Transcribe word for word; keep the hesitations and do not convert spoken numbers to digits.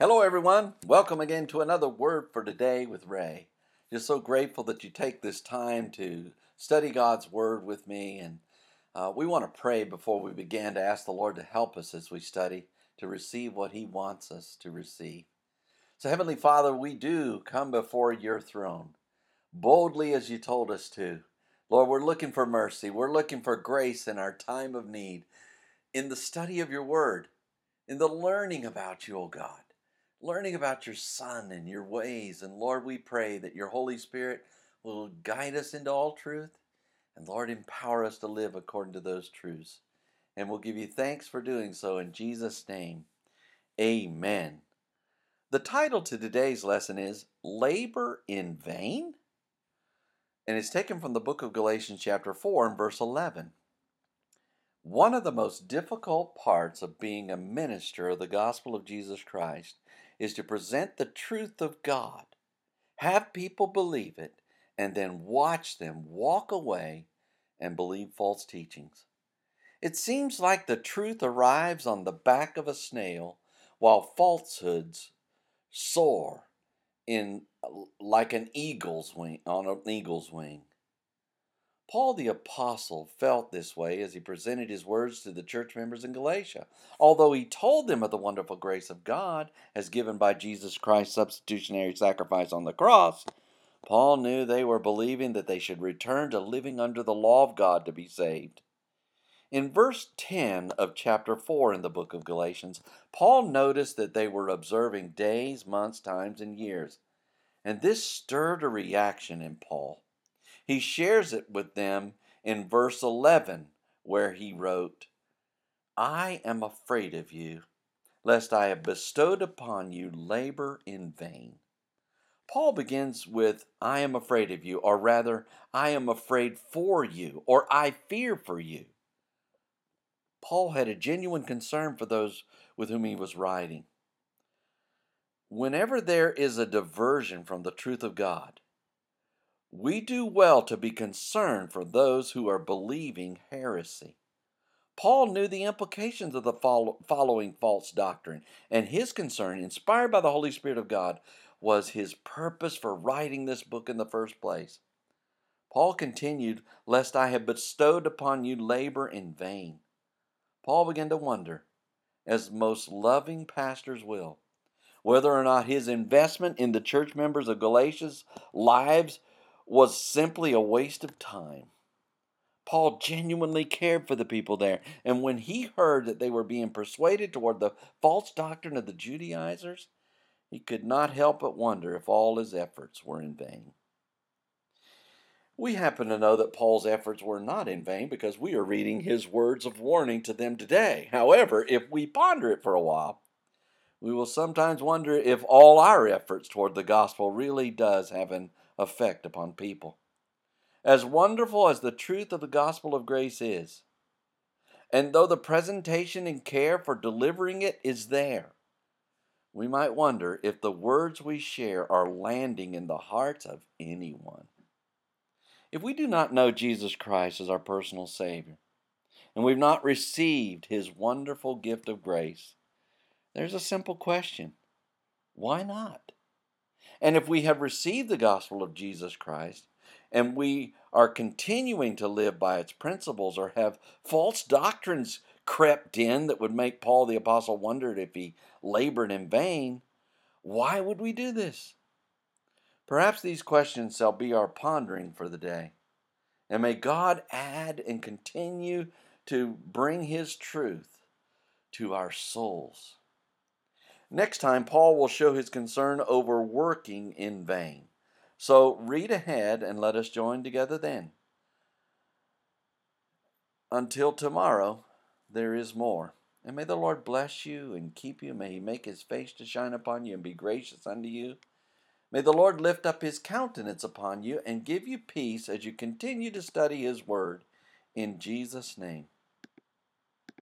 Hello, everyone. Welcome again to another Word for Today with Ray. Just so grateful that you take this time to study God's Word with me. And uh, we want to pray before we begin to ask the Lord to help us as we study to receive what He wants us to receive. So, Heavenly Father, we do come before your throne boldly as you told us to. Lord, we're looking for mercy. We're looking for grace in our time of need, in the study of your Word, in the learning about you, O God. Learning about your Son and your ways. And Lord, we pray that your Holy Spirit will guide us into all truth. And Lord, empower us to live according to those truths. And we'll give you thanks for doing so in Jesus' name. Amen. The title to today's lesson is Labor in Vain? And it's taken from the book of Galatians chapter four and verse eleven. One of the most difficult parts of being a minister of the gospel of Jesus Christ is to present the truth of God, have people believe it, and then watch them walk away and believe false teachings. It seems like the truth arrives on the back of a snail while falsehoods soar in like an eagle's wing on an eagle's wing. Paul the Apostle felt this way as he presented his words to the church members in Galatia. Although he told them of the wonderful grace of God as given by Jesus Christ's substitutionary sacrifice on the cross, Paul knew they were believing that they should return to living under the law of God to be saved. In verse ten of chapter four in the book of Galatians, Paul noticed that they were observing days, months, times, and years. And this stirred a reaction in Paul. He shares it with them in verse eleven, where he wrote, I am afraid of you, lest I have bestowed upon you labor in vain. Paul begins with, I am afraid of you, or rather, I am afraid for you, or I fear for you. Paul had a genuine concern for those with whom he was writing. Whenever there is a diversion from the truth of God, we do well to be concerned for those who are believing heresy. Paul knew the implications of the following false doctrine, and his concern, inspired by the Holy Spirit of God, was his purpose for writing this book in the first place. Paul continued, lest I have bestowed upon you labor in vain. Paul began to wonder, as most loving pastors will, whether or not his investment in the church members of Galatia's lives was simply a waste of time. Paul genuinely cared for the people there, and when he heard that they were being persuaded toward the false doctrine of the Judaizers, he could not help but wonder if all his efforts were in vain. We happen to know that Paul's efforts were not in vain because we are reading his words of warning to them today. However, if we ponder it for a while, we will sometimes wonder if all our efforts toward the gospel really does have an effect upon people. As wonderful as the truth of the gospel of grace is, and though the presentation and care for delivering it is there, we might wonder if the words we share are landing in the hearts of anyone. If we do not know Jesus Christ as our personal Savior, and we've not received His wonderful gift of grace, there's a simple question: why not? And if we have received the gospel of Jesus Christ, and we are continuing to live by its principles, or have false doctrines crept in that would make Paul the Apostle wonder if he labored in vain, why would we do this? Perhaps these questions shall be our pondering for the day. And may God add and continue to bring His truth to our souls. Next time, Paul will show his concern over working in vain. So read ahead and let us join together then. Until tomorrow, there is more. And may the Lord bless you and keep you. May He make His face to shine upon you and be gracious unto you. May the Lord lift up His countenance upon you and give you peace as you continue to study His Word. In Jesus' name.